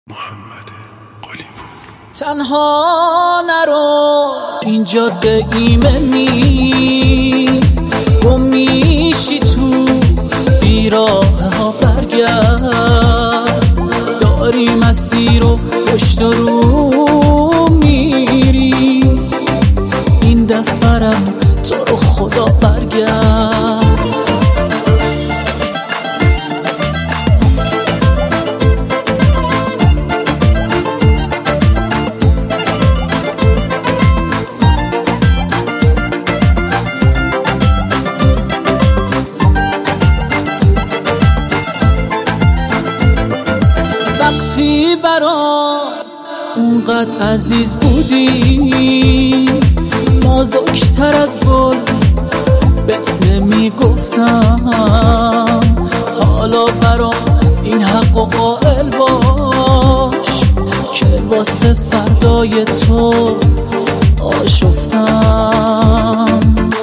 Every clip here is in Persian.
محمد قلی‌پور. تنها نرو، این جاده ایمن نیست، گم میشی تو بیراه ها. برگرد، داری مسیر رو پشت رو میری، این دفرم تو رو خدا برگرد. وقتی برام اونقدر عزیز بودی، نازکتر از گل بهت نمیگفتم. حالا برام این حق و قائل باش که واسه فردای تو آشفتم.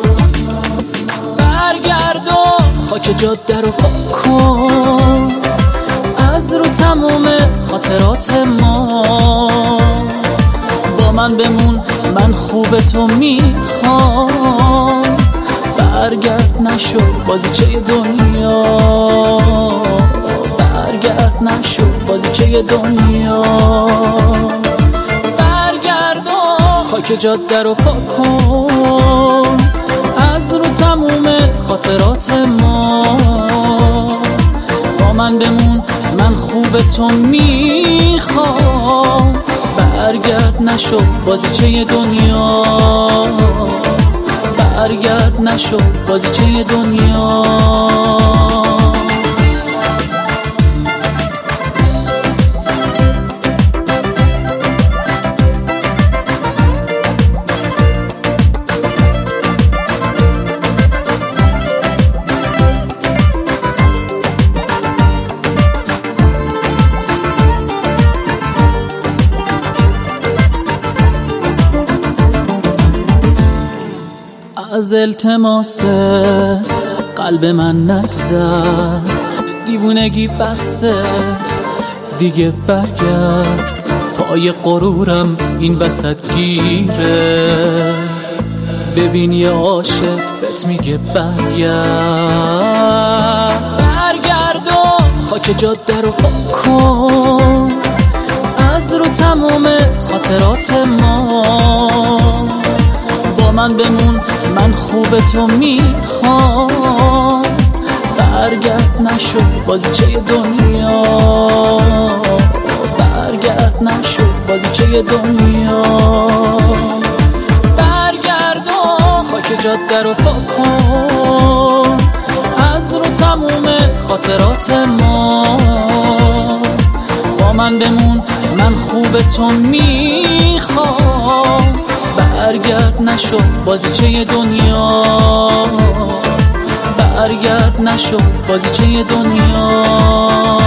برگرد و خاک جاده رو پاک کن، از رو تموم خاطرات ما. با من بمون، من خوب تو میخوام. برگرد نشو بازیچه دنیا، برگرد نشو بازیچه دنیا. برگرد و خاک جاده رو پاک کن، از رو تموم خاطرات ما. با من بمون، من خوب تو میخوام. برگرد نشو بازیچه دنیا، برگرد نشو بازیچه دنیا. از التماس قلب من نگذر، دیوونگی بسه دیگه. برگرد، پای غرورم این وسط گیره. ببین یه عاشق بهت میگه برگرد. برگرد و خاک جاده رو پاک کن، از رو تموم خاطرات ما. با من بمون، من خوب تو میخوام. برگرد نشو بازیچه دنیا، برگرد نشو بازیچه دنیا. برگرد و خاک جاده رو پاک کن، از رو تموم خاطرات ما. با من بمون، من خوب تو میخوام. برگرد نشو بازیچه دنیا، برگرد نشو بازیچه دنیا.